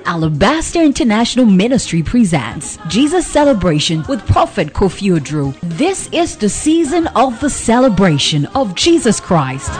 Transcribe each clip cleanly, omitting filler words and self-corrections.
Alabaster International Ministry presents Jesus Celebration with Prophet Kofi Oduro. This is the season of the celebration of Jesus Christ.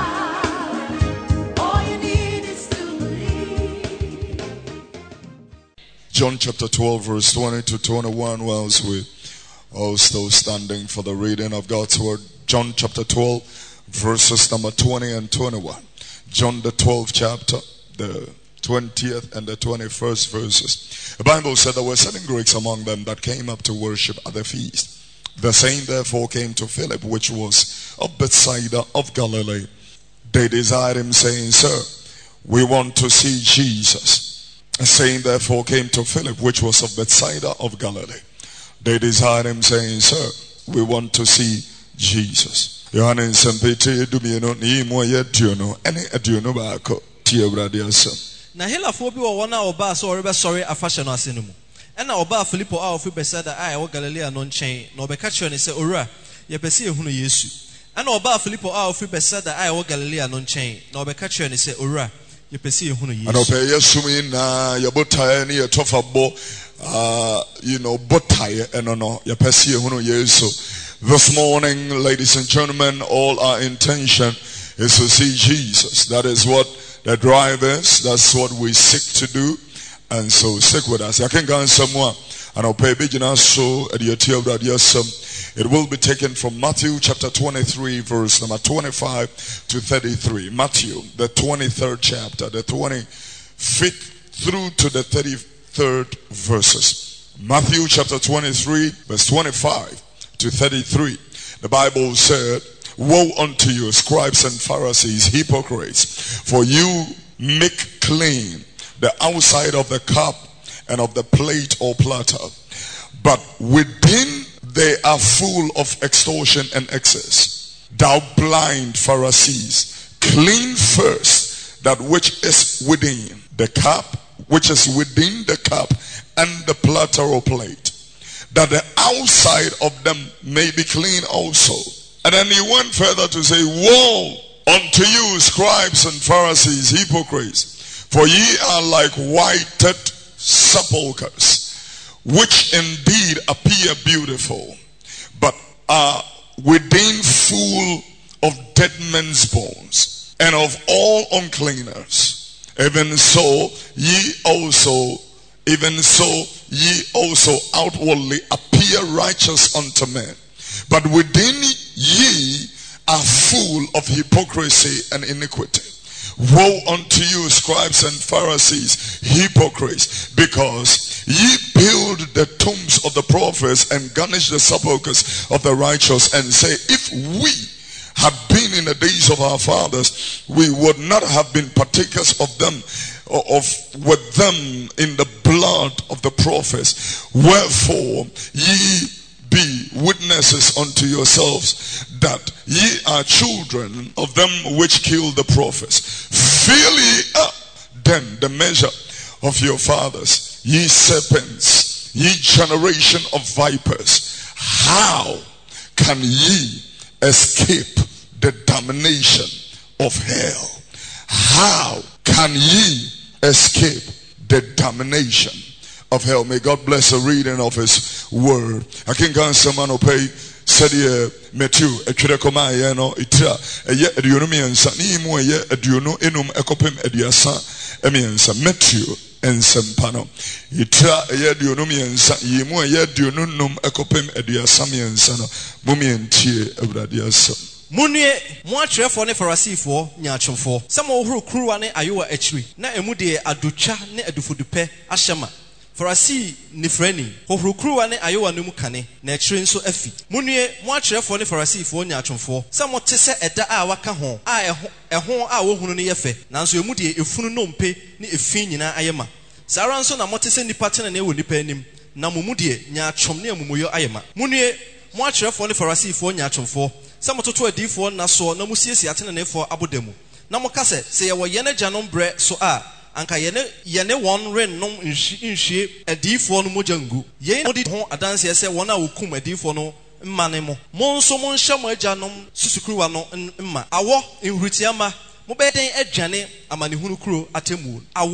John chapter 12 verse 20 to 21, whilst we all still standing for the reading of God's word. John chapter 12 verses number 20 and 21. John the 12th chapter, the 20th and the 21st verses. The Bible said there were certain Greeks among them that came up to worship at the feast. The same therefore came to Philip, which was of Bethsaida of Galilee. They desired him, saying, Sir, we want to see Jesus. The same therefore came to Philip, which was of Bethsaida of Galilee. They desired him, saying, Sir, we want to see Jesus. Johannes and Peter dumino ni mo ye duno any aduno baako tie awrade asem. Na helafo bi wo wona oba so orebe sorry afahye no ase no mu. Ena oba Filipo a ofi Bethsaida a wo Galilea no nchen na obeka kire ne se owura ye pese ehunu Yesu. Ena oba Filipo a ofi Bethsaida a wo Galilea no nchen na obeka kire ne se owura ye pese ehunu Yesu. Ana ope Yesu mi na ye botae ne ye tofa bo botae eno no ye pese ehunu Yesu. This morning, ladies and gentlemen, all our intention is to see Jesus. That is what the drive is. That's what we seek to do. And so stick with us. I can go somewhere and I'll pay big so at your tail. It will be taken from Matthew chapter 23, verse number 25 to 33. Matthew, the 23rd chapter, the 25th through to the 33rd verses. Matthew chapter 23, verse 25 to 33. The Bible said, Woe unto you, scribes and Pharisees, hypocrites, for you make clean the outside of the cup and of the plate or platter, but within they are full of extortion and excess. Thou blind Pharisees, clean first that which is within the cup, which is within the cup and the platter or plate, that the outside of them may be clean also. And then he went further to say, Woe unto you, scribes and Pharisees, hypocrites, for ye are like whited sepulchres, which indeed appear beautiful, but are within full of dead men's bones, and of all uncleanness. Even so ye also outwardly appear righteous unto men, but within ye are full of hypocrisy and iniquity. Woe unto you, scribes and Pharisees, hypocrites, because ye build the tombs of the prophets and garnish the sepulchres of the righteous, and say, If we had been in the days of our fathers, we would not have been partakers of them, with them in the blood of the prophets. Wherefore ye be witnesses unto yourselves that ye are children of them which killed the prophets. Fill ye up then the measure of your fathers, ye serpents, ye generation of vipers. How can ye escape the damnation of hell? How can ye escape the damnation of hell? May God bless the reading of his word. I can go someone pay said Matthew a chirekoma no itra eye aduonum yensa ni mu eye aduonu enum ekopem aduasa emiensa Matthew ensempa no itra eye aduonum yensa yimu eye aduonu num ekopem aduasa miensa no mumientie awurade asem. Munye mo akyerefo ne Farisifo nyaatwomfo sɛ mo horo kuruwa ne ayowa akyiri na emu de adotwa ne adufodupe ahyema. Farisi ni frani horo kuruwa ne ayowa no mu kane na akyiri nso afi. Munye mo akyerefo ne Farisifo nyaatwomfo sɛ mo te sɛ ɛda a waka ho a ɛho a wohunu ne yɛfɛ nanso emu de efunu nompe ne efin nyina ayema. Sara nso na mo te sɛ nipa tene ne wɔ nipa anim na mo mu de nyaatwom ne amumoyo ayema. Munye mo akyerefo ne Farisifo nyaatwomfo sɛ mototo adifo na so na musiesie atene ne fo abodamu na mo ka sɛ ye wo yene gyanom bre so a anka yene won rennom nhwie adifo no mojangu ye no di ho adanse sɛ won a wokum adifo no mmane mo nso mo nhyɛ mo agyanom susukruwa no mma awɔ nhurutiama mo bɛden adwane amanehunu kuro atemu awɔ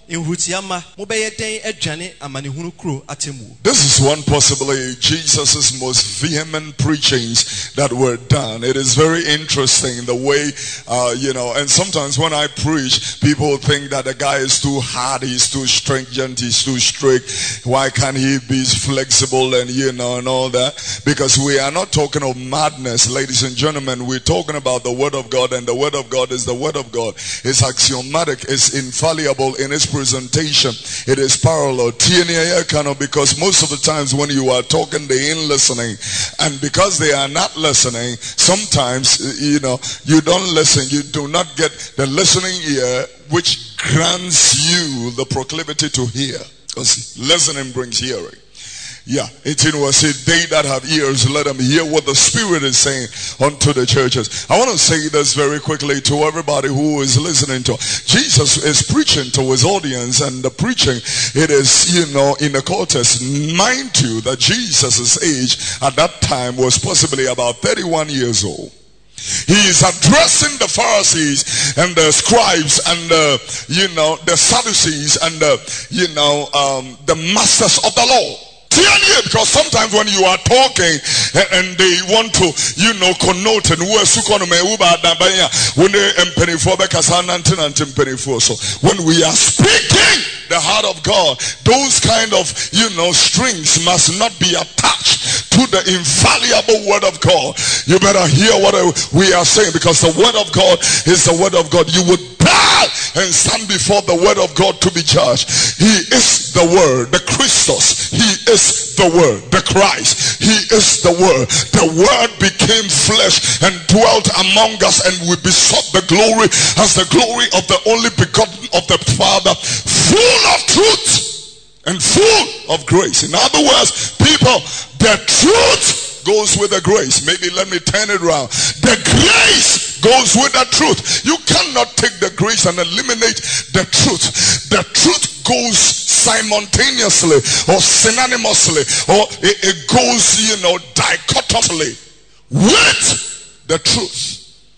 nhurutiama mobɛyɛ den adwane amanehunu kuro atemu. This is one possibly Jesus's most vehement preachings that were done. It is very interesting the way, and sometimes when I preach, people think that the guy is too hard, he's too stringent, he's too strict. Why can't he be flexible and and all that? Because we are not talking of madness, ladies and gentlemen. We're talking about the Word of God, and the Word of God is the Word of God. It's axiomatic, it's infallible in its presentation. It is parallel. Because most of the times when you are talking, they ain't listening. And because they are not listening, sometimes, you don't listen. You do not get the listening ear, which grants you the proclivity to hear. Because listening brings hearing. Yeah, 18 was said, they that have ears, let them hear what the Spirit is saying unto the churches. I want to say this very quickly to everybody who is listening to. Jesus is preaching to his audience, and the preaching, it is, in the context. Mind you that Jesus' age at that time was possibly about 31 years old. He is addressing the Pharisees and the scribes and the Sadducees and the masters of the law. Because sometimes when you are talking and they want to, connote and when we are speaking the heart of God, those kind of, strings must not be attached to the infallible Word of God. You better hear what we are saying, because the Word of God is the Word of God. You would die and stand before the Word of God to be judged. He is the Word, the Christos. He is the Word, the Christ. He is the Word. The Word became flesh and dwelt among us, and we besought the glory as the glory of the only begotten of the Father, full of truth and full of grace. In other words, people, the truth goes with the grace. Maybe let me turn it around. The grace goes with the truth. You cannot take the grace and eliminate the truth. The truth goes simultaneously or synonymously, or it goes, dichotomically with the truth.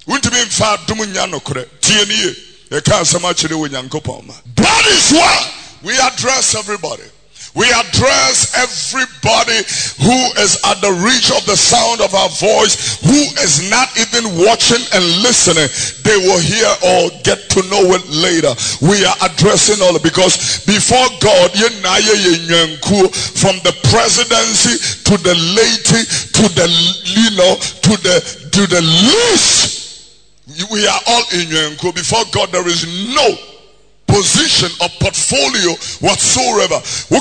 That is why we address everybody. We address everybody who is at the reach of the sound of our voice, who is not even watching and listening. They will hear or get to know it later. We are addressing all, because before God, from the presidency to the laity to the to the least, we are all in Yanku. Before God, there is no position or portfolio whatsoever.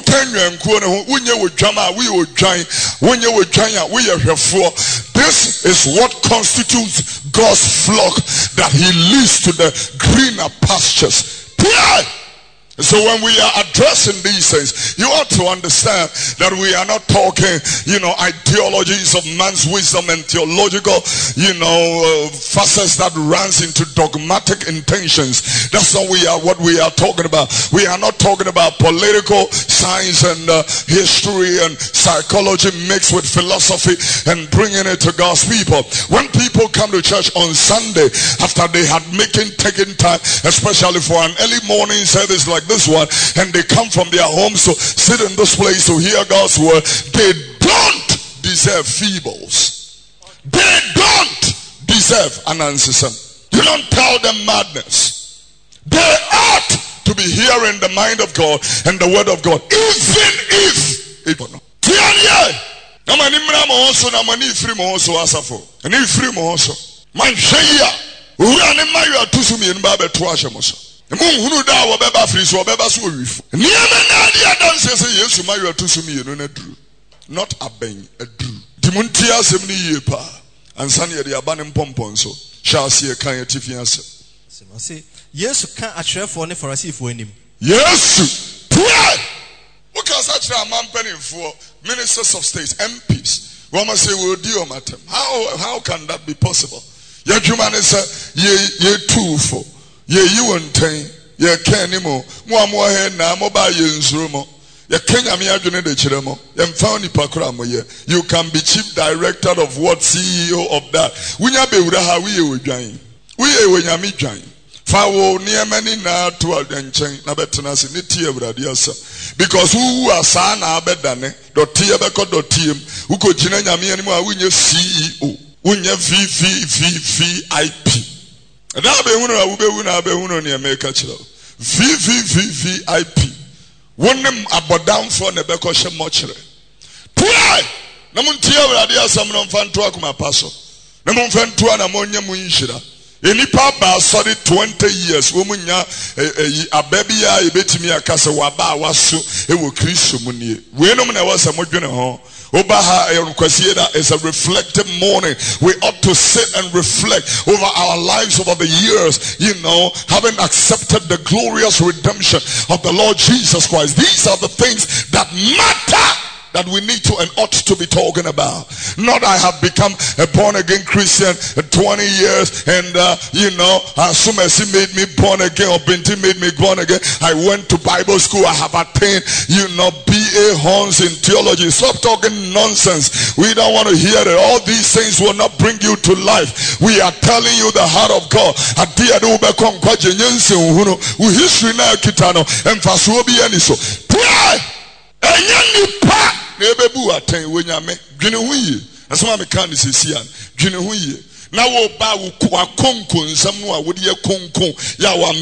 This is what constitutes God's flock that he leads to the greener pastures. So when we are addressing these things, you ought to understand that we are not talking, ideologies of man's wisdom and theological, facets that runs into dogmatic intentions. That's not what we are talking about. We are not talking about political science and history and psychology mixed with philosophy and bringing it to God's people. When people come to church on Sunday, after they had taken time, especially for an early morning service like this one, and they come from their homes to sit in this place to hear God's word, they don't deserve feebles. They don't deserve anansisan. You don't tell them madness. They ought to be hearing the mind of God and the word of God, even if it not. Not a bang, a drew. Dimuntia semni yepa, and Sanya the abanim pomponso, shall see a kind of Tifiansa. Yes, can't attract for any Pharisee for him. Yes, what can such a man penny for ministers of state, MPs? One must say, will deal matter. How can that be possible? Your human is ye two for. Ye you and ten, ye canimo, more head now, mobile yinsumo, ye Kenya miagune de chiremo, yem found pakramo ye. You can be chief director of what, CEO of that. Winya be uraha we join. We when yami join. Fawo niemani na to adenchen na betena se ne tie Awurade asa. Because who asa na abedane dotie beko dotiem uko gina nyame anim a wunye CEO wunye VVVVIP. Da be hunu a wube hunu abe hunu ne America kire. VVVVIP. Wonem abodamfo ne beko hye mochire. Tuai na muntie Awurade asa mno mfanto akoma paso. Na mumfanto na monye munhira. Enipa ba sorry 20 years womunya ababia ebetimi akase waba waso ewo Kristo munie wenom na wasa modwene ho obaha ekwasieda is a reflective morning. We ought to sit and reflect over our lives over the years, having accepted the glorious redemption of the Lord Jesus Christ. These are the things that matter, that we need to and ought to be talking about. Not I have become a born again Christian 20 years and Sumesi made me born again or Binti made me born again. I went to Bible school. I have attained, BA Horns in theology. Stop talking nonsense. We don't want to hear it. All these things will not bring you to life. We are telling you the heart of God. History now kitano and fasuobi eniso. Nebebu aten wenyame dwene ho yie asoma me kan sesian dwene ho yie na wo ba wo konko nsam no a wo de konko ya wa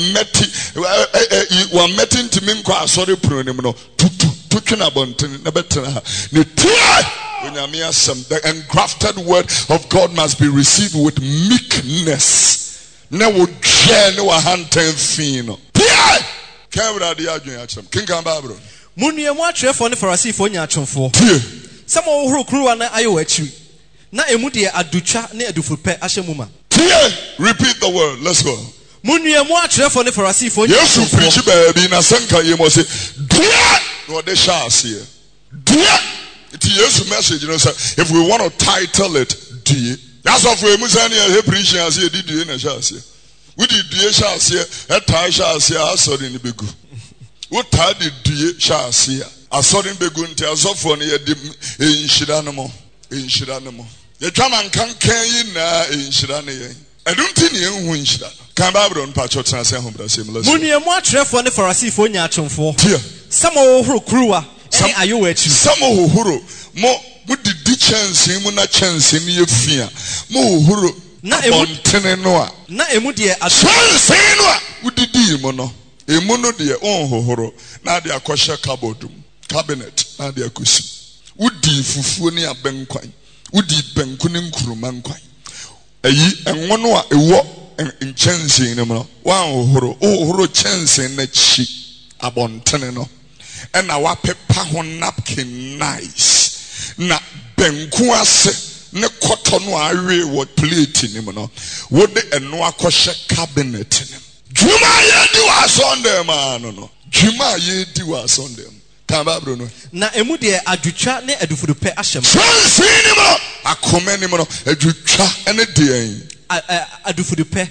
meti ntimi nkwa asore pronim no tutu twena bonten na betena ne tia wenyame asem. The engrafted word of God must be received with meekness. Na wo dwe ne wa hanten fin no tia kan Awurade adwen akyem kinkan Bible. Munuemu atwerefo ne Farisifo nyaatwomfo. Some ohuru kruwa na ayo akiri. Na emu de adutwa ne adufupɛ ahyɛ mu ma. Repeat the word. Let's go. Munuemu atwerefo ne Farisifo nyaatwomfo. Yesu preach baby na senka yemo say, "Dua no de sha ase." Dua. It is Yesu message if we want to title it dua. That's what we must say here preaching as he did dua na sha ase. We did dua sha ase, e tai sha ase asori ni begu. What did you shall see? I saw him begun to as of one in Shiranamo. In Shiranamo. The German can't carry na in Shirane. I don't think you win Shiran. Can Babylon Patriots and say home the same. Munuemu atwerefo ne Farisifo nyaatwomfo. Some ohuru kruwa any ayo akiri. Some ohuru mo did chance him na chance in your fear. Mo ohuru na emu noa. Na emu de chance noa. Would di mono. Emuno de onhohoro na de akoshe cabinet na de akosi udi fufuo ne abenkwan udi benku ne nkuruma nkwan ayi enwono a ewo enchanse ne mo wan ohoro chanse na chi abontene no na wapepa ho napkin nice na benku ase ne koto no awe wo plate ne mo no wo de eno akoshe cabinet ne Juma ye di wa Sunday man no. Juma ye di wa Sunday. Kan ba bro no. Na emu de adutwa ne adufudupɛ ahyem. Sansin mo akoma ni mo no adutwa ene de en. Adufudupɛ.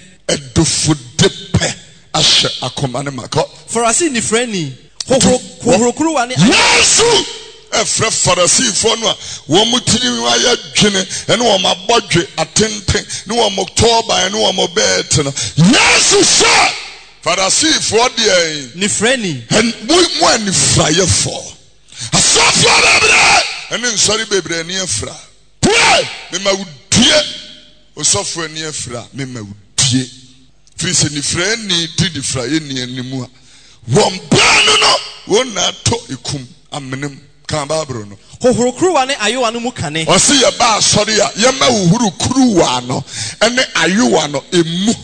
Adufudupɛ ahye akoma ne makɔ. Farisi ni frani. Hohorokuru ne Yesu efre Farisifo no a wo mutiri waya dwene ene wo mabodwe atenten ne wo moktoba ene wo mobet no Yesu sha Farisifo de ni frani en mo ani fraye fo asafo bebre ene nsori bebre ni afra pray me ma wudie osofo ani afra me ma wudie firi ni frani di fraye ni animu a wo mbanu no wo na to ikum amenem kan Bible no hohoro kruwa ne ayowa no mu kane o se ye ba asori a ye ma hohoro kruwa no ene ayowa no emu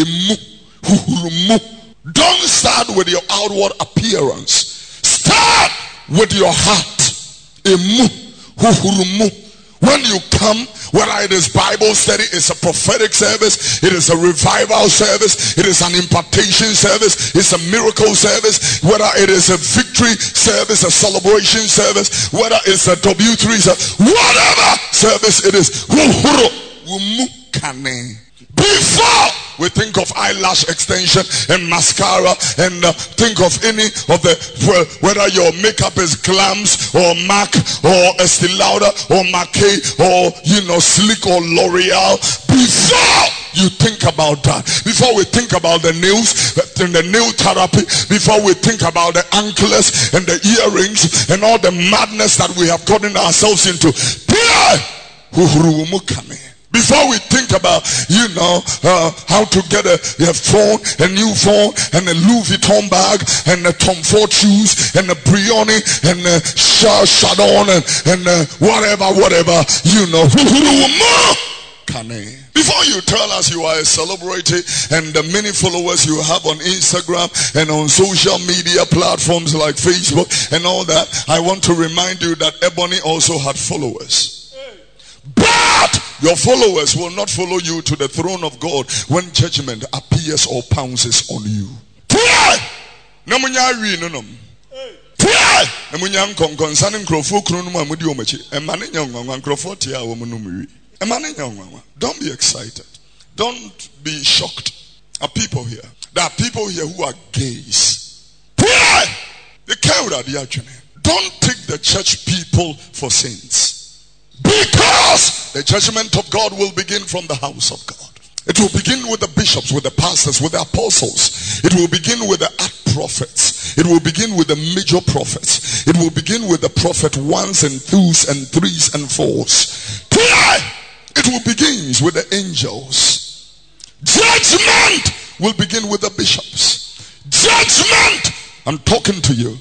hohoro. Don't start with your outward appearance. Start with your heart. Emu hohoro. When you come, whether it is Bible study, it's a prophetic service, it is a revival service, it is an impartation service, it's a miracle service, whether it is a victory service, a celebration service, whether it's a W3 service, whatever service it is, before we think of eyelash extension and mascara and think of any of the, whether your makeup is Glams or MAC or Estee Lauder or Maquet or Slick or L'Oreal, before you think about that, before we think about the nails and the nail therapy, before we think about the anklets and the earrings and all the madness that we have gotten ourselves into, before we think about, how to get a phone, a new phone, and a Louis Vuitton bag, and a Tom Ford shoes, and a Brioni, and a Chardon, and whatever, Before you tell us you are a celebrity and the many followers you have on Instagram and on social media platforms like Facebook and all that, I want to remind you that Ebony also had followers. But your followers will not follow you to the throne of God when judgment appears or pounces on you. Don't be excited. Don't be shocked. Are people here? There are people here who are gays. Don't take the church people for saints. Because the judgment of God will begin from the house of God. It will begin with the bishops, with the pastors, with the apostles. It will begin with the prophets. It will begin with the major prophets. It will begin with the prophet ones and twos and threes and fours. It will begin with the angels. Judgment will begin with the bishops. Judgment. I'm talking to you.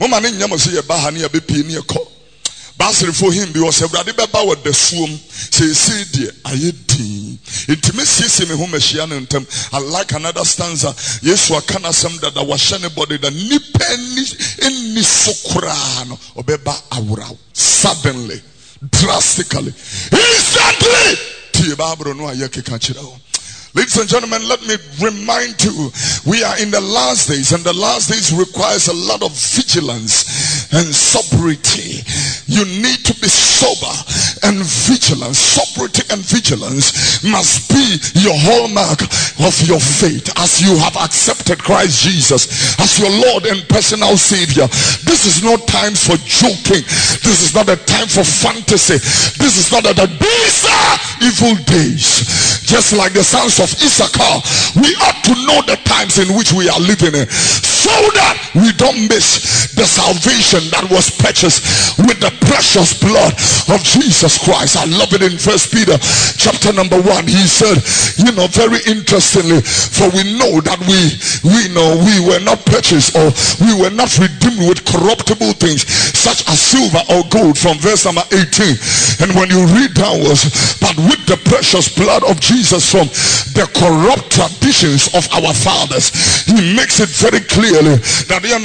Basri for him because everybody beba with the swim say dear ayedi intimacy me home shiantem. I like another stanza. Yes, wa kana some that I was anybody that ni sokurano obeba awura suddenly, drastically, instantly. Tibabro no ayeke kachirawo. Ladies and gentlemen, let me remind you, we are in the last days, and the last days requires a lot of vigilance and sobriety. You need to be sober and vigilant. Sobriety and vigilance must be your hallmark of your faith as you have accepted Christ Jesus as your Lord and personal Savior. This is not time for joking. This is not a time for fantasy. This is not these are evil days. Just like the sons of Issachar, we ought to know the times in which we are living in, so that we don't miss the salvation that was purchased with the precious blood of Jesus Christ. I love it in 1 Peter chapter number 1. He said, very interestingly, for we know that we were not purchased, or we were not redeemed with corruptible things such as silver or gold, from verse number 18. And when you read downwards, but with the precious blood of Jesus, from the corrupt traditions of our fathers. He makes it very clearly that are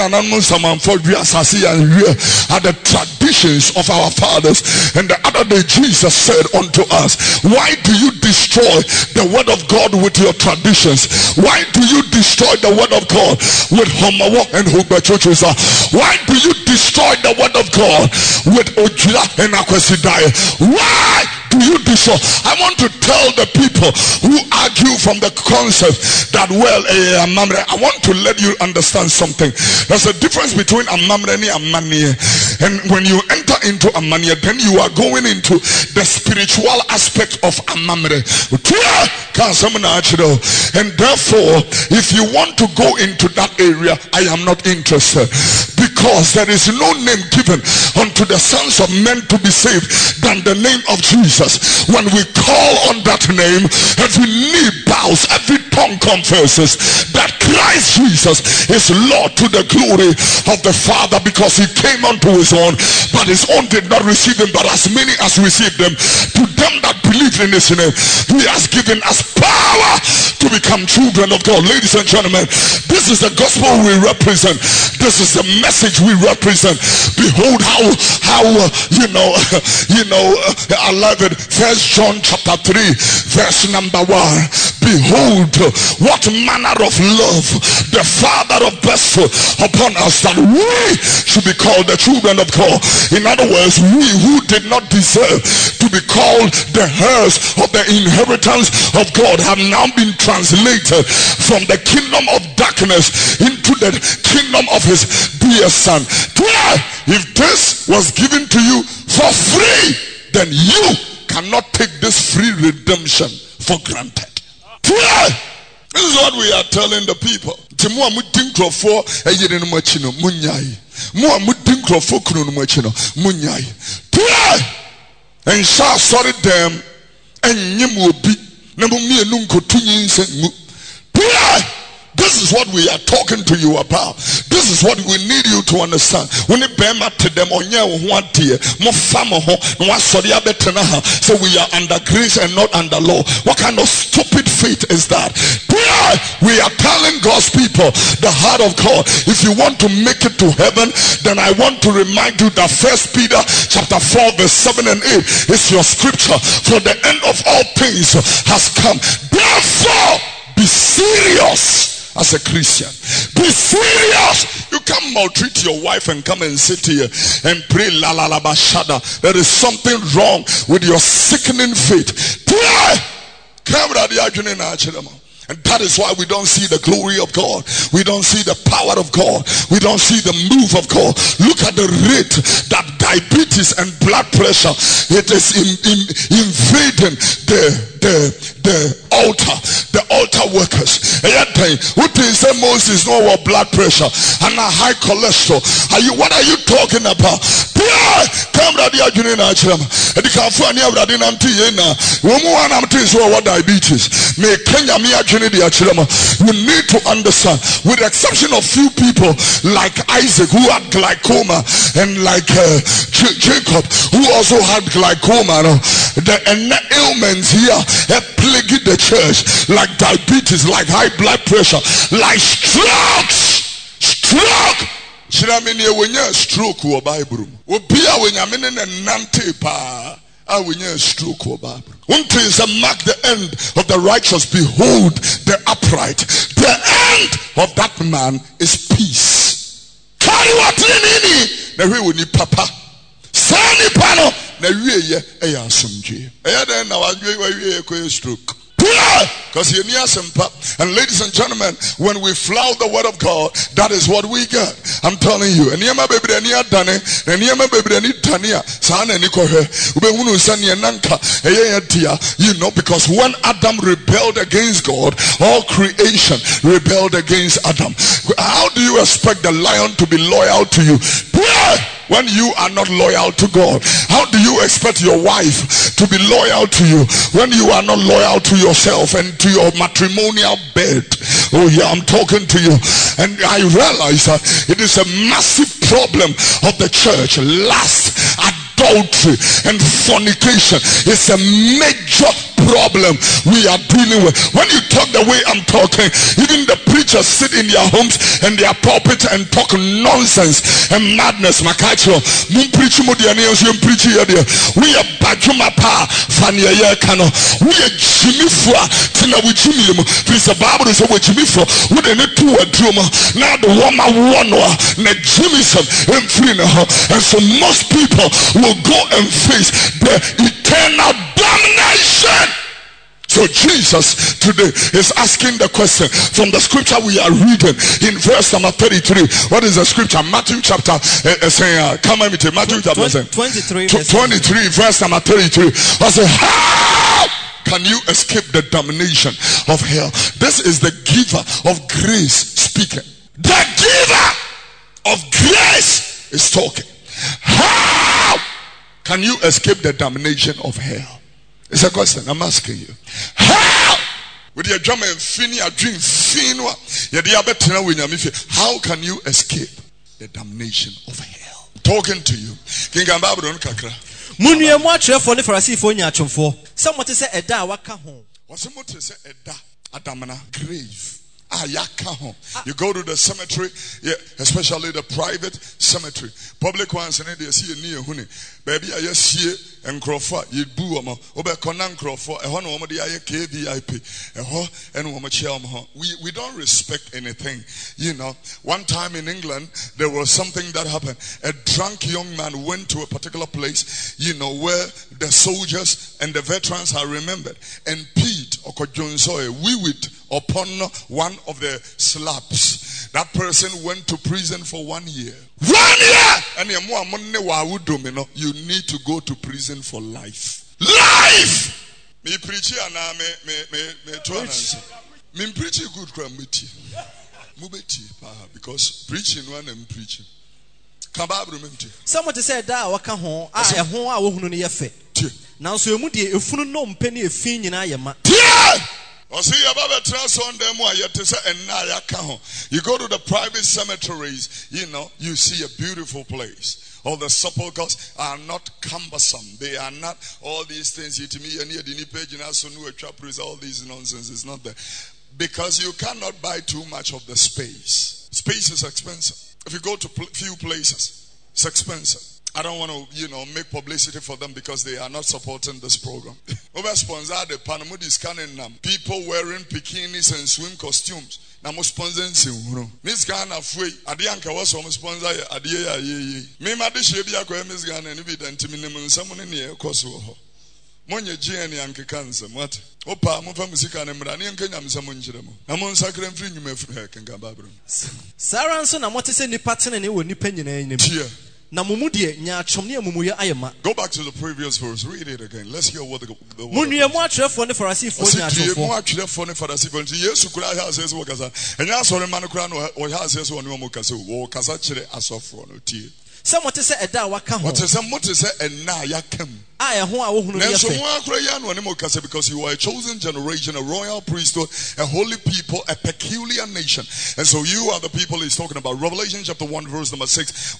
the traditions of our fathers. And the other day Jesus said unto us, why do you destroy the word of God with your traditions? Why do you destroy the word of God with homowo and hubachochosa? Why do you destroy the word of God with ojula and akwesidai? Why do you destroy? I want to tell the people who argue from the concept that, I want to let you understand something. There's a difference between amamre and amania. And when you enter into amania, then you are going into the spiritual aspect of amamre. And therefore, if you want to go into that area, I am not interested. Because there is no name given unto the sons of men to be saved than the name of Jesus. When we call on that name, every knee bows, every tongue confesses that Christ Jesus is Lord, to the glory of the Father, because he came unto his own, but his own did not receive him. But as many as received them, to them that believe in his name, he has given us power to become children of God. Ladies and gentlemen, this is the gospel we represent. This is the message we represent. Behold how I love it. First John chapter 3 verse number 1. Behold what manner of love the Father of bestowed upon us, that we should be called the children of God. In other words, we who did not deserve to be called the heirs of the inheritance of God have now been translated from the kingdom of darkness into the kingdom of his dear Son. If this was given to you for free, then you cannot take this free redemption for granted. This is what we are telling the people. Timu amutin krofo eyire no machino munyai. Mu amutin krofo kunu no machino munyai. And shall sorry them and yimu obi na mu mienu nkotu nyinse mu. This is what we are talking to you about. This is what we need you to understand. When you bema to them on your one dear, more famo ho, no sorry abetana. So we are under grace and not under law. What kind of stupid faith is that? We are telling God's people the heart of God. If you want to make it to heaven, then I want to remind you that 1 Peter chapter 4 verse 7 and 8 is your scripture. For the end of all things has come. Therefore, be serious. As a Christian, be serious. You can't maltreat your wife and come and sit here and pray la la la bashada. There is something wrong with your sickening faith. And that is why we don't see the glory of God. We don't see the power of God. We don't see the move of God. Look at the rate that diabetes and blood pressure, it is invading the altar workers. What is Moses no blood pressure and a high cholesterol? What are you talking about? You need to understand, with the exception of few people like Isaac who had glaucoma and like Jacob who also had glaucoma, the ailments here have plagued the church, like diabetes, like high blood pressure, like stroke. Stroke or Bible. Stroke or Bible. One thing is mark the end of the righteous, behold the upright. The end of that man is peace. Carry what in the way we need papa. Sani pano na wiye eya asumje. Eya den na wiye ko stroke. Because you near simple. And ladies and gentlemen, when we flout the word of God, that is what we get. I'm telling you. You know, because when Adam rebelled against God, all creation rebelled against Adam. How do you expect the lion to be loyal to you when you are not loyal to God? How do you expect your wife to be loyal to you when you are not loyal to yourself and to your matrimonial bed? Oh yeah, I'm talking to you. And I realize that it is a massive problem of the church. Lust, adultery, and fornication is a major problem we are dealing with. When you talk the way I'm talking, even the preachers sit in their homes and their pulpit and talk nonsense and madness. Makacho, mun preach mo dia ne so preach here there. We are bajuma pa fania ye kano. We are Jimmy for tina we Jimmy mo. Please the Bible is we Jimmy for. We dey need to adrum. Now the woman one na Jimmy some and free na. And so most people will go and face the eternal damnation. So Jesus today is asking the question from the scripture we are reading in verse number 33. What is the scripture? Matthew chapter Matthew chapter 23 verse number 33. I say, how can you escape the damnation of hell? This is the giver of grace speaking. The giver of grace is talking. How can you escape the damnation of hell? It's a question I'm asking you. How? With your drum and fini a dream finwa. How can you escape the damnation of hell? Talking to you. King Gambabron Kakra. Munia mwatre for the Pharisee for nyachomfo. Someone to say eda waka ho. Someone to say eda adamana grave. You go to the cemetery, yeah, especially the private cemetery. Public ones and they see a near honey. Baby, I just see and Crawford, you boo them, Ober Conan Crawford, a honor woman, the KVIP, and woman Chelm. We don't respect anything. You know, one time in England, there was something that happened. A drunk young man went to a particular place, you know, where the soldiers and the veterans are remembered, and peed or upon one of the slabs. That person went to prison for 1 year. 1 year! And you need to go to prison for life. Life! Me preach and me twice. Me preach good crime with you. Mubeti, because preaching one and preaching. Someone said that waka ho a ho a wo hunu ne yefe. Now so emu de efunu no mpe ne efin nyina yema. You go to the private cemeteries, you see a beautiful place. All the sepulchres are not cumbersome. They are not all these things. All these nonsense is not there. Because you cannot buy too much of the space. Space is expensive. If you go to few places, it's expensive. I don't want to, make publicity for them because they are not supporting this program. Over sponsor the Panamudi scanning them. People wearing bikinis and swim costumes. Na mo sponsor nsi Miss Ghana free. Adianka was some sponsor adiye ye. Me ma de shebi akwa Miss Ghana ni bi dantimi ne nsam ne ne ekoso ho. Monye GN yanke kansa what? Opa mo fa musika ne mra ne yanke nyamsam njire mo. Na mo nsakra mfiri nyuma afiri ha kenga babro. Sara nso na motese nipa tene ne wo nipa nyina enyim. Na mumudie nya chomne amumuye ayema. Go back to the previous verse. Read it again. Let's hear what the Munue mo atrefo ne Pharisee nya chofo. Mo atrefo ne Pharisee Yesu kura ha asese wo kasa. Enya asore man kura no o ha asese wo ne mo kasa wo kasa kire asofo no tie. Some what say eda waka ho. What is ena yakam. Ho a wo hunu ye fe. Because you are a chosen generation, a royal priesthood, a holy people, a peculiar nation. And so you are the people he's talking about. Revelation chapter 1 verse number 6.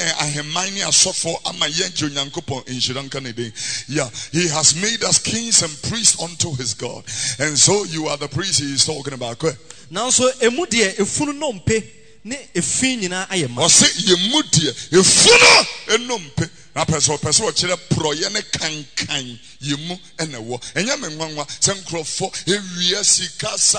Yeah, he has made us kings and priests unto his God. And so you are the priest he is talking about. Now so emu de efunu no mpe ne efin nyina ayema. O se yemudie efunu enompe. Na person kire proye ne kankan yemu enewo. Enya menwanwa se nkrofo ewie sika sa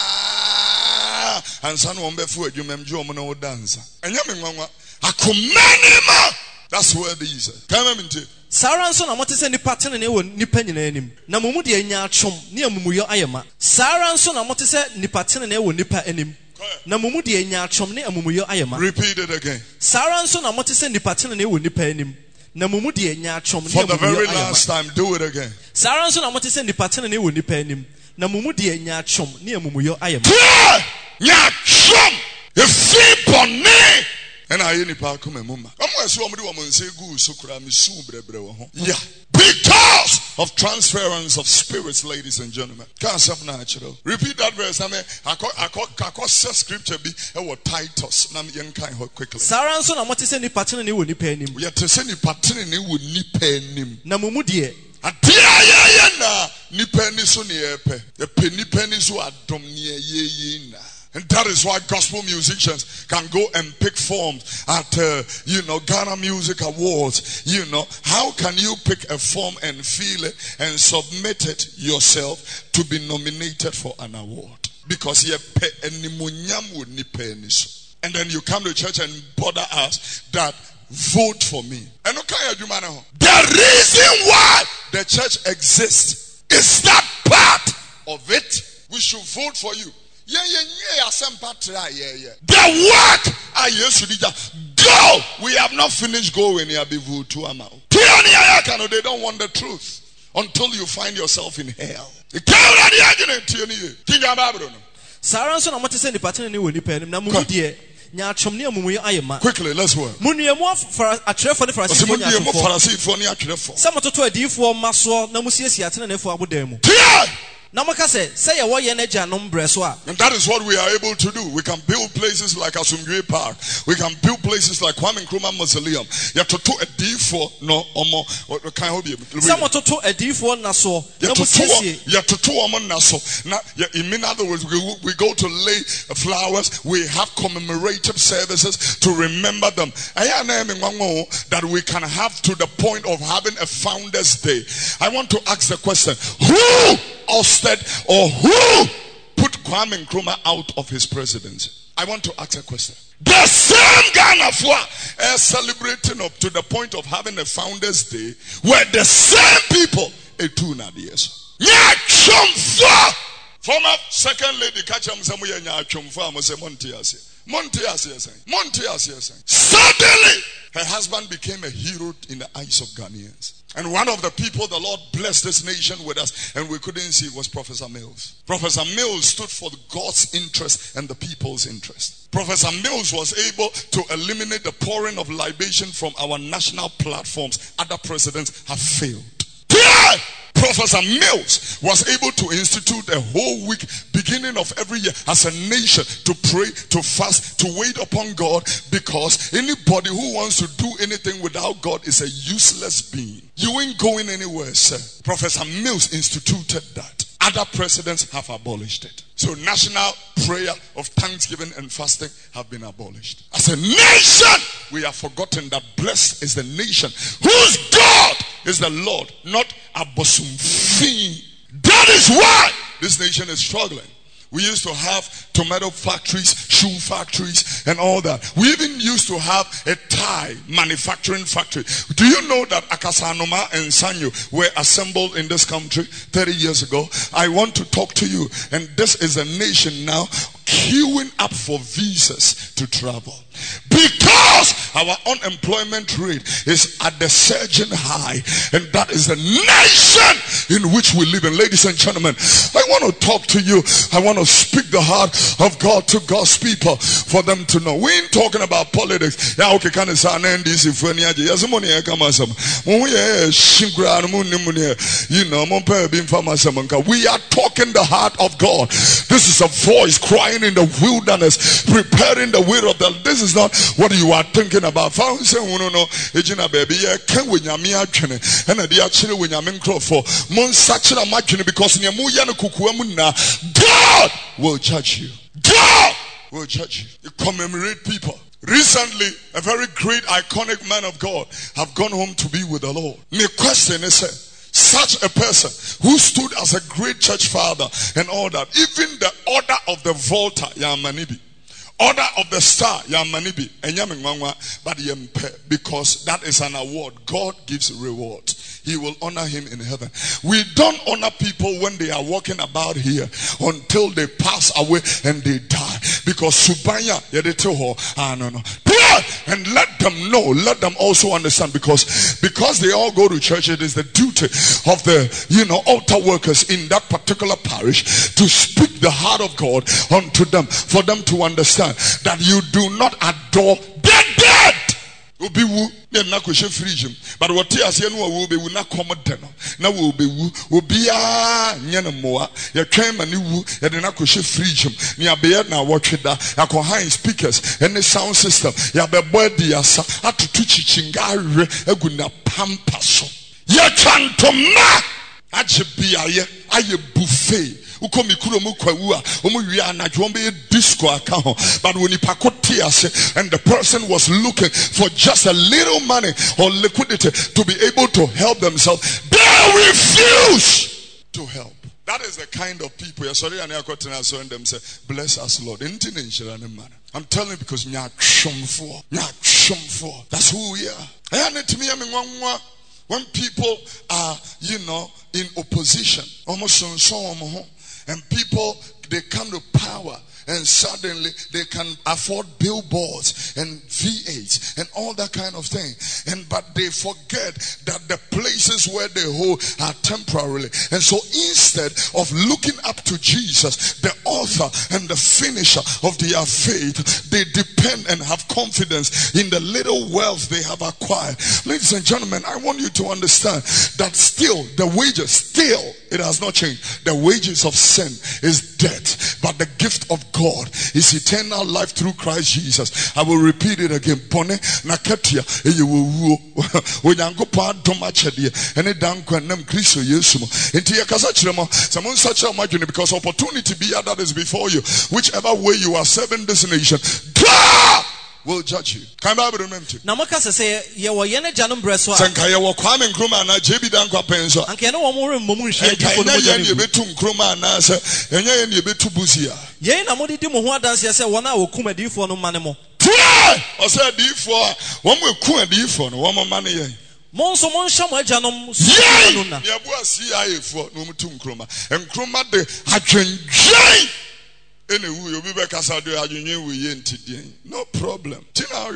ansa no ombefu adwumam je omo no dansa. Enya menwanwa akomanima. That's where these are. Come into Sara nso na motese nipa tene ne wo nipa nyina anim. Na mumu de anya atwom ne amumuyo ayema. Sara nso na motese nipa tene ne wo nipa anim. Na mumu de anya atwom ne amumuyo ayema. Repeat it again. Sara nso na motese nipa tene ne wo nipa anim. Na mumu de anya atwom ne for the amumuyo very ayema. last time, do it again. Sara nso na motese nipa tene ne wo nipa anim. Na mumu de anya atwom ne amumuyo ayema. Nya atwom efipone. And I any park come mama. Yeah. Because of transference of spirits, ladies and gentlemen. Can't stop natural. Repeat that verse. I mean, I scripture be Titus. Quickly. Sara nso na motese ni patene ne wo nipa anim. We are to send ni patene ne wo nipa anim. Na mumu de adia na nipa ni so ne epe. The nipa ni so adom ne ye na. And that is why gospel musicians can go and pick forms at, Ghana Music Awards. How can you pick a form and feel it and submit it yourself to be nominated for an award? Because and then you come to church and bother us that vote for me. The reason why the church exists is that part of it. We should vote for you. The work go. We have not finished going here. They don't want the truth until you find yourself in hell. Quickly, let's work. And that is what we are able to do. We can build places like Asumdwe Park. We can build places like Kwame Nkrumah Mausoleum. You have to do a D4 no omo. Some to do a D4 naso. You have to do omo naso. Now, in other words, we go to lay flowers. We have commemorative services to remember them. That we can have to the point of having a Founders Day. I want to ask the question: who ousted or who put Kwame Nkrumah out of his presidency? I want to ask a question. The same Ghana are celebrating up to the point of having a Founders Day where the same people a two years. Former second lady suddenly Her husband became a hero in the eyes of Ghanaians. And one of the people the Lord blessed this nation with us, and we couldn't see, was Professor Mills. Professor Mills stood for God's interest and the people's interest. Professor Mills was able to eliminate the pouring of libation from our national platforms. Other presidents have failed. Yeah! Professor Mills was able to institute a whole week beginning of every year as a nation to pray, to fast, to wait upon God, because anybody who wants to do anything without God is a useless being. You ain't going anywhere, sir. Professor Mills instituted that. Other presidents have abolished it. So national prayer of thanksgiving and fasting have been abolished. As a nation, we have forgotten that blessed is the nation whose God is the Lord, not Abosumfi. That is why this nation is struggling. We used to have tomato factories, shoe factories, and all that. We even used to have a tie manufacturing factory. Do you know that Akasanoma and Sanyo were assembled in this country 30 years ago? I want to talk to you. And this is a nation now queuing up for visas to travel. Because our unemployment rate is at the surging high, and that is the nation in which we live in. Ladies and gentlemen, I want to talk to you. I want to speak the heart of God to God's people for them to know. We ain't talking about politics. Yeah, okay, can I say this if when you we are talking the heart of God. This is a voice crying in the wilderness, preparing the way of the. This is not what you are thinking about. God will judge you. God will judge you. You commemorate people. Recently, a very great iconic man of God have gone home to be with the Lord. My question is, such a person who stood as a great church father and all that, even the order of the Volta, Yamanibi, order of the star, Yamanibi, and Yamingwangwa, but Yempe, because that is an award. God gives rewards. He will honor him in heaven. We don't honor people when they are walking about here until they pass away and they die. Because Subanya, and let them know, let them also understand, because they all go to church, it is the duty of the altar workers in that particular parish to speak the heart of God unto them, for them to understand that you do not adore the dead. But what tears you will be not come now will be Ubia Yanamoa, your came and you had an Akusha Freedom, near Beard now watch it that, Akohain speakers, and the sound system, Yababodia, at to teach Chingari, a good pampaso. Yachantoma, Ajabia, Aye buffet. But when he and the person was looking for just a little money or liquidity to be able to help themselves, they refuse to help. That is the kind of people. Sorry, and them say, bless us, Lord. I'm telling you, because that's who we are. When people are, in opposition, and people, they come to power, and suddenly they can afford billboards and V8s and all that kind of thing. But they forget that the places where they hold are temporarily. And so instead of looking up to Jesus, the author and the finisher of their faith, they depend and have confidence in the little wealth they have acquired. Ladies and gentlemen, I want you to understand that still the wages, it has not changed. The wages of sin is death, but the gift of God is eternal life through Christ Jesus. I will repeat it again. Pone nakatia eyewu onyango pa domachede ene danko nam Kristo Yesu mo. Enti yakasa kiremo samon sacha madwene, because opportunity be that is before you. Whichever way you are serving this nation, God will judge you. Can I remember you? Na maka say ye wo ye ne janum breso a. Sanka ye wo Kwame Nkrumah na JB Danko penso. Anka no wo mo remmom nhwe adifo no mo jani. Ye betu Nkrumah na se enye ye ne betu Busia. Ye na mo didi mo ho adanse se wona wokum adifo no mane mo. Try! O say adifo a wo mo ekum adifo no wo mo mane ye. Monso monham ajanom so na. Ye bo asia efo no mo tu Nkrumah. Nkrumah de adwenjai Anyway, you'll be back as I do. No problem.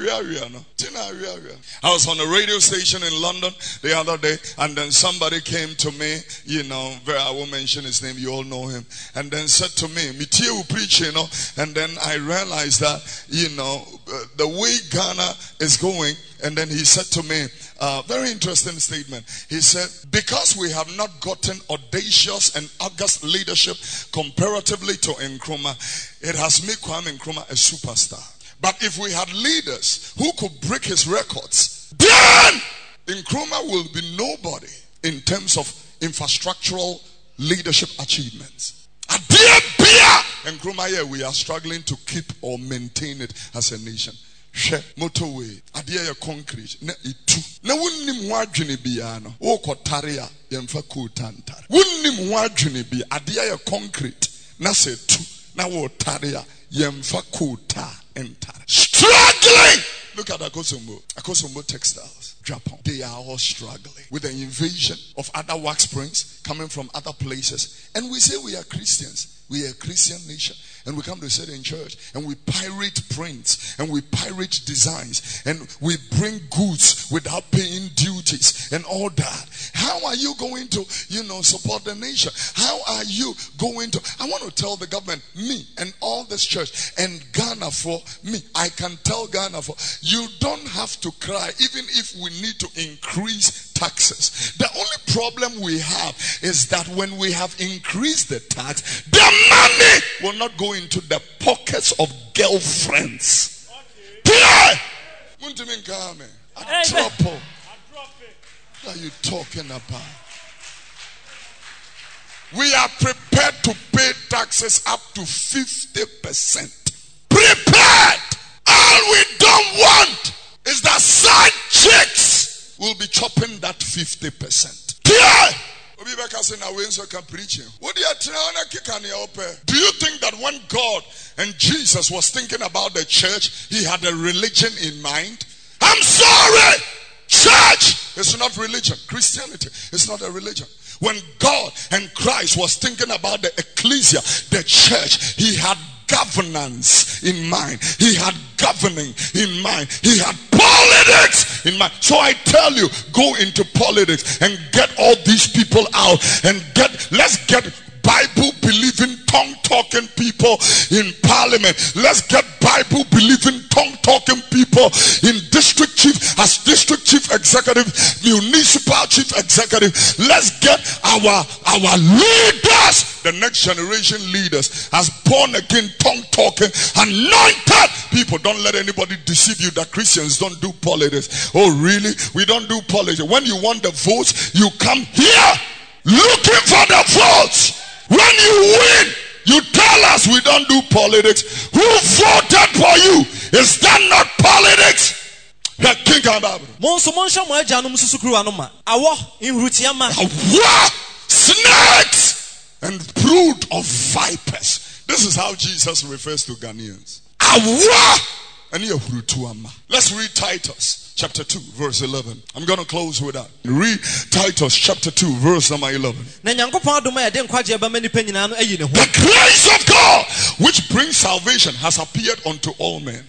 I was on a radio station in London the other day, and then somebody came to me, I won't mention his name, you all know him, and then said to me, Mitie will preach, and then I realized that, the way Ghana is going, and then he said to me, very interesting statement. He said, because we have not gotten audacious and august leadership comparatively to Nkrumah, it has made Kwame Nkrumah a superstar. But if we had leaders who could break his records, then Nkrumah will be nobody in terms of infrastructural leadership achievements. Nkrumah, we are struggling to keep or maintain it as a nation. Motorway, adia concrete, na itu. Na wunnim wadwene bia no. Wo kotaria yemfa kutantar. Wunnim wadwene bia adia concrete, na se tu. Na wo taria yemfa kuta entar. Struggling. Look at Akosombo Textiles, Japan. They are all struggling with the invasion of other wax springs coming from other places. And we say we are Christians. We are a Christian nation. And we come to sit in church and we pirate prints and we pirate designs and we bring goods without paying duties and all that. How are you going to, support the nation? How are you going to? I want to tell the government, me and all this church and Ghana for me. I can tell Ghana for you don't have to cry even if we need to increase taxes. The only problem we have is that when we have increased the tax, the money will not go into the pockets of girlfriends. What are you talking about? We are prepared to pay taxes up to 50%. Prepared! All we don't want is that side chicks will be chopping that 50%. Do you think that when God and Jesus was thinking about the church, he had a religion in mind? I'm sorry! Church is not religion. Christianity is not a religion. When God and Christ was thinking about the ecclesia, the church, he had governance in mind. He had governing in mind. He had politics in mind. So I tell you, go into politics and get all these people out and let's get Bible-believing, tongue-talking people in parliament. Let's get Bible-believing, tongue-talking people in district chief, as district chief executive, municipal chief executive. Let's get our leaders, the next generation leaders, as born-again, tongue-talking, anointed people. Don't let anybody deceive you that Christians don't do politics. Oh, really? We don't do politics. When you want the votes, you come here looking for the votes. When you win, you tell us we don't do politics. Who voted for you? Is that not politics? Snakes and brood of vipers. This is how Jesus refers to Ghanaians. Let's read Titus chapter 2 verse 11. I'm going to close with that. Read Titus chapter 2 verse number 11. The grace of God which brings salvation has appeared unto all men.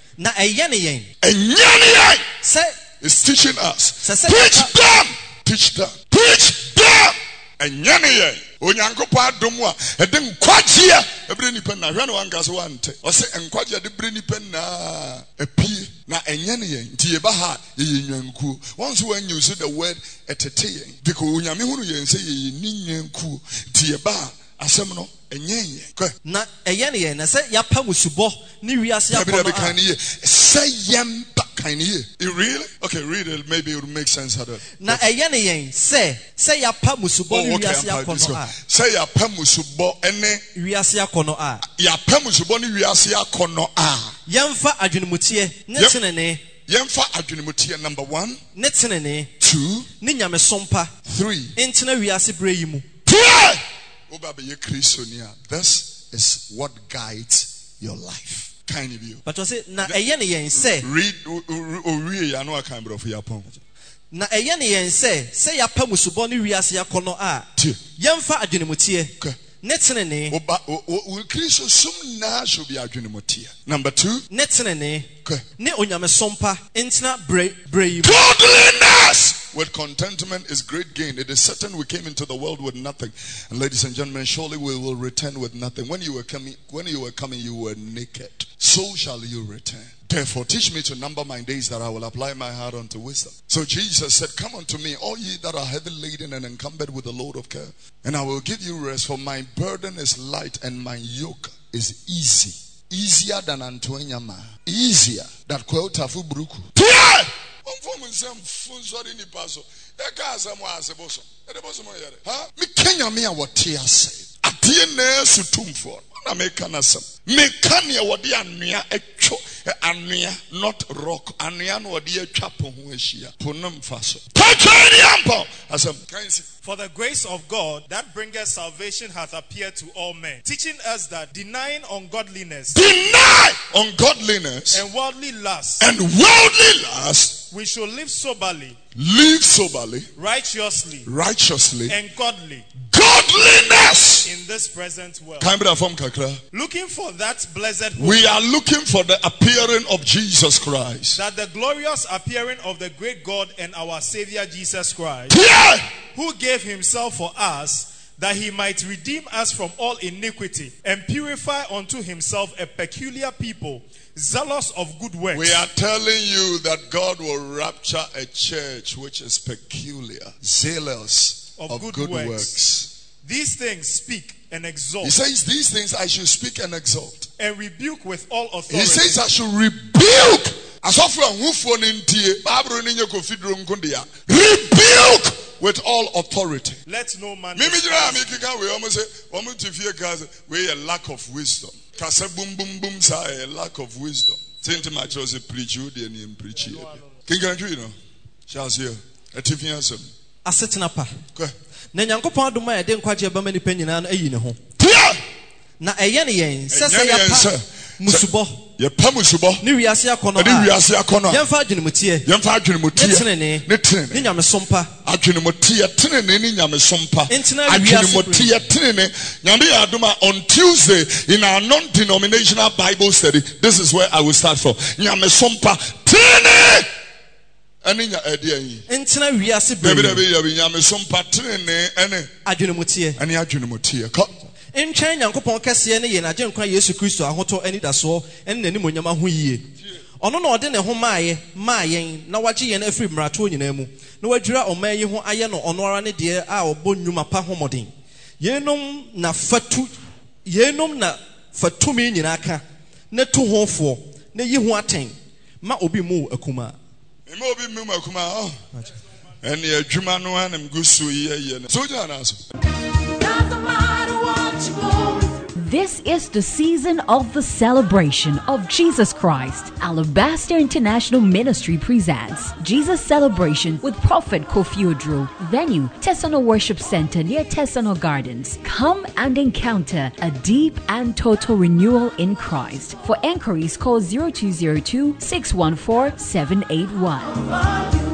Is teaching us. Teach them. And Onyankopa domwa edin kwajia ebre nipa na hwe no angaso wante o se enkwajia de bre nipa na epie na enye ne yen ti eba ha ye nyanku once when you use the word etete yen because onyame hunu yen se ye ni nyanku ti eba asem no enye yen na eye ne yen na se ya pa musubo ni wiase akọ say yem you really? Okay, read it. Maybe it will make sense. Na eye ne yen say ya pa musubo ni wiase akọ no say ya pa musubo ene wiase akọ no a ya pa musubo ni wiase akọ no a yemfa adwenemutie ne tenene yemfa adwenemutie number 1 ne tenene 2 ne nyamesompa 3 entena wiase bre yi mu this is what guides your life. Kind of you. But I say na eye ne yen say read ya no aka mbro for yapon. Na eye ne yen say ya pa musubo ne wiase yakono a yemfa adwenemutie Netenene. Kristo sum na should be adwunemotia. Number 2. Netenene. Okay. Ne onyamesompa entina brei. Godliness with contentment is great gain. It is certain we came into the world with nothing, and ladies and gentlemen, surely we will return with nothing. When you were coming, you were naked. So shall you return. Therefore, teach me to number my days, that I will apply my heart unto wisdom. So Jesus said, come unto me, all ye that are heavy laden and encumbered with a load of care, and I will give you rest. For my burden is light and my yoke is easy. Easier than Antoinyama. Easier than Kweltafu Bruku. Mekania wadi anua etwo anua not rock anua no wadi atwa po ho ahia ponam faso tachani ampo asem kansi. For the grace of God that bringeth salvation hath appeared to all men, teaching us that denying ungodliness and worldly lust, We should live soberly, righteously, and godliness in this present world. Looking for that blessed hope, we are looking for the appearing of Jesus Christ. That the glorious appearing of the great God and our Savior Jesus Christ, who gave himself for us, that he might redeem us from all iniquity and purify unto himself a peculiar people, zealous of good works. We are telling you that God will rapture a church which is peculiar, zealous of good works. These things speak and exalt. He says these things I should speak and exalt. And rebuke with all authority. He says I should rebuke. Rebuke with all authority. Let no man we a lack of wisdom. Kasa boom boom boom say a lack of wisdom. Saint Matthew a preach you the preach here. King you know. Charles here. Atifiansem. Asetenapa. Na Nyankopɔn adom a yɛde nkwagye ba mani pa nyinaa no ayi ne ho. Na ɛyɛ ne yɛn sɛ yɛpa musubɔ. Yɛpa musubɔ. Ne wiase akɔnɔ. Yɛmfa adwenemutie. Ne tenene. Ne nyamesompa. Adwenemutie tenene ne nyamesompa. Adwenemutie tenene. Nyame yɛ adom a on Tuesday in our non-denominational Bible study, this is where I will start from. Nyamesompa tenene. Entina wiase Ntwɛn Nyankopɔn kɛseɛ ne yɛn agye nkwa Yesu Kristo ahotɔ anidasoɔ ɛne n'anim onyama ho yie. Ɔno na ɔde ne ho maa yɛn na wagye yɛn afiri mmarato nyinaa mu. Na wadwira ɔman yi ho ayɛ no ɔno ara ne deɛ a ɔbɔ nnwuma pa ho mmɔden. Yenom na fatumi nyinaa ka na tu hofoɔ na yi ho atɛn ma obi mu akuma. And the Juma no one and Gusu ye. So This is the season of the celebration of Jesus Christ. Alabaster International Ministry presents Jesus Celebration with Prophet Kofi Odro. Venue, Tesano Worship Center near Tesano Gardens. Come and encounter a deep and total renewal in Christ. For enquiries, call 0202 614 781.